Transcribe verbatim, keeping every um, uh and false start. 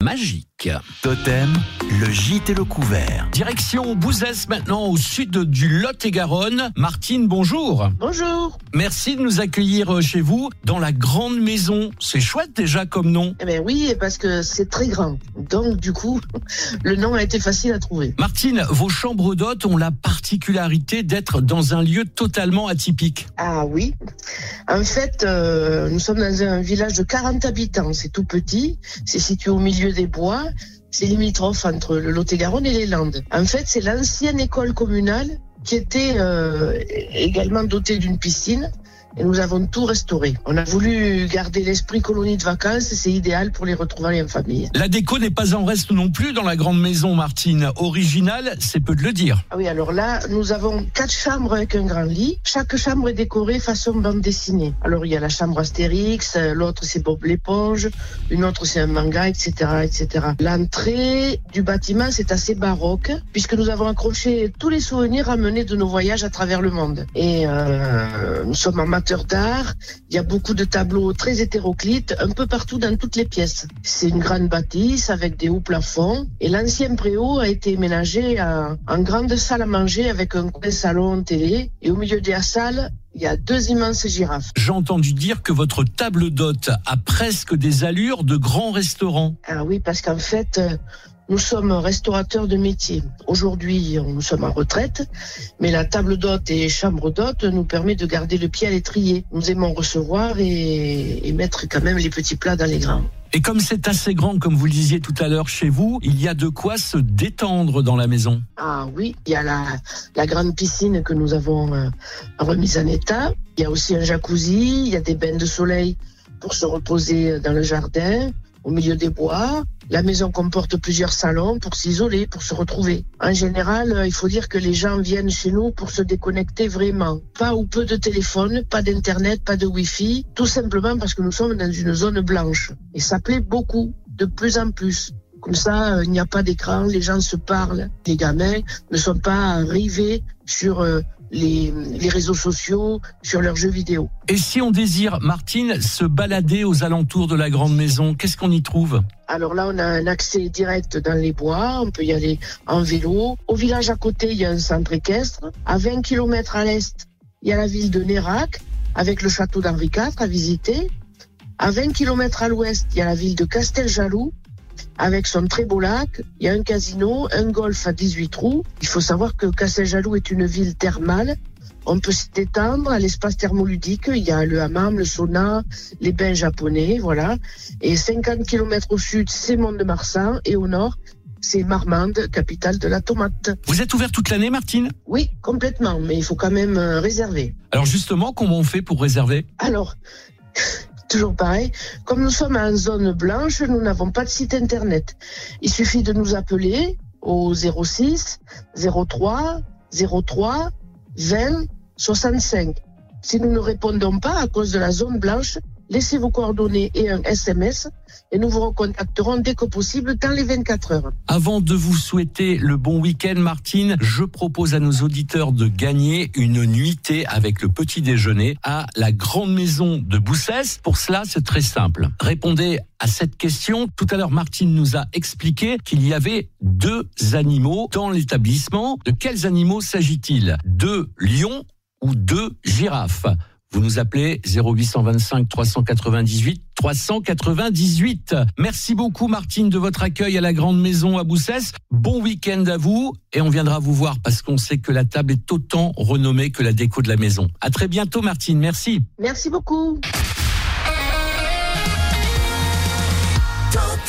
magique. Totem, le gîte et le couvert. Direction Bouzès maintenant, au sud du Lot-et-Garonne. Martine, bonjour. Bonjour. Merci de nous accueillir chez vous dans la grande maison. C'est chouette déjà comme nom. Eh bien oui, parce que c'est très grand. Donc du coup, le nom a été facile à trouver. Martine, vos chambres d'hôtes ont la particularité d'être dans un lieu totalement atypique. Ah oui. En fait, euh, nous sommes dans un village de quarante habitants. C'est tout petit. C'est situé au milieu des bois. C'est limitrophe entre le Lot-et-Garonne et les Landes. En fait, c'est l'ancienne école communale qui était euh, également dotée d'une piscine. Et nous avons tout restauré. On a voulu garder l'esprit colonie de vacances, c'est idéal pour les retrouvailles en famille. La déco n'est pas en reste non plus dans la grande maison, Martine. Originale, c'est peu de le dire. Ah oui, alors là, nous avons quatre chambres avec un grand lit. Chaque chambre est décorée façon bande dessinée. Alors il y a la chambre Astérix, l'autre c'est Bob l'éponge, une autre c'est un manga, et cetera, et cetera. L'entrée du bâtiment, c'est assez baroque, puisque nous avons accroché tous les souvenirs ramenés de nos voyages à travers le monde. Et euh, nous sommes en d'art, il y a beaucoup de tableaux très hétéroclites un peu partout dans toutes les pièces. C'est une grande bâtisse avec des hauts plafonds et l'ancien préau a été ménagé en, en grande salle à manger avec un coin salon télé et au milieu de la salle, il y a deux immenses girafes. J'ai entendu dire que votre table d'hôte a presque des allures de grand restaurant. Ah oui, parce qu'en fait, nous sommes restaurateurs de métier. Aujourd'hui, nous sommes en retraite, mais la table d'hôte et chambre d'hôte nous permet de garder le pied à l'étrier. Nous aimons recevoir et, et mettre quand même les petits plats dans les grands. Et comme c'est assez grand, comme vous le disiez tout à l'heure chez vous, il y a de quoi se détendre dans la maison. Ah oui, il y a la, la grande piscine que nous avons euh, remise en état. Il y a aussi un jacuzzi, il y a des bains de soleil pour se reposer dans le jardin, au milieu des bois. La maison comporte plusieurs salons pour s'isoler, pour se retrouver. En général, il faut dire que les gens viennent chez nous pour se déconnecter vraiment. Pas ou peu de téléphone, pas d'internet, pas de wifi, tout simplement parce que nous sommes dans une zone blanche. Et ça plaît beaucoup, de plus en plus. Comme ça, il n'y a pas d'écran, les gens se parlent. Les gamins ne sont pas rivés sur euh, les, les réseaux sociaux, sur leurs jeux vidéo. Et si on désire, Martine, se balader aux alentours de la grande maison, qu'est-ce qu'on y trouve ? Alors là, on a un accès direct dans les bois, on peut y aller en vélo. Au village à côté, il y a un centre équestre. À vingt kilomètres à l'est, il y a la ville de Nérac, avec le château d'Henri quatre à visiter. À vingt kilomètres à l'ouest, il y a la ville de Casteljaloux, avec son très beau lac. Il y a un casino, un golf à dix-huit trous. Il faut savoir que Casteljaloux est une ville thermale. On peut se détendre à l'espace thermoludique. Il y a le hammam, le sauna, les bains japonais, voilà. Et cinquante kilomètres au sud, c'est Mont-de-Marsan. Et au nord, c'est Marmande, capitale de la tomate. Vous êtes ouvert toute l'année, Martine ? Oui, complètement. Mais il faut quand même euh, réserver. Alors justement, comment on fait pour réserver ? Alors, toujours pareil. Comme nous sommes en zone blanche, nous n'avons pas de site internet. Il suffit de nous appeler au zéro six zéro trois zéro trois vingt soixante-cinq. Si nous ne répondons pas à cause de la zone blanche, laissez vos coordonnées et un S M S et nous vous recontacterons dès que possible dans les vingt-quatre heures. Avant de vous souhaiter le bon week-end, Martine, je propose à nos auditeurs de gagner une nuitée avec le petit déjeuner à la grande maison de Bouzès. Pour cela, c'est très simple. Répondez à cette question. Tout à l'heure, Martine nous a expliqué qu'il y avait deux animaux dans l'établissement. De quels animaux s'agit-il ? Deux lions ou deux girafes ? Vous nous appelez zéro huit cent vingt-cinq trois cent quatre-vingt-dix-huit trois cent quatre-vingt-dix-huit. Merci beaucoup, Martine, de votre accueil à la grande maison à Bouzès. Bon week-end à vous et on viendra vous voir parce qu'on sait que la table est autant renommée que la déco de la maison. À très bientôt, Martine. Merci. Merci beaucoup.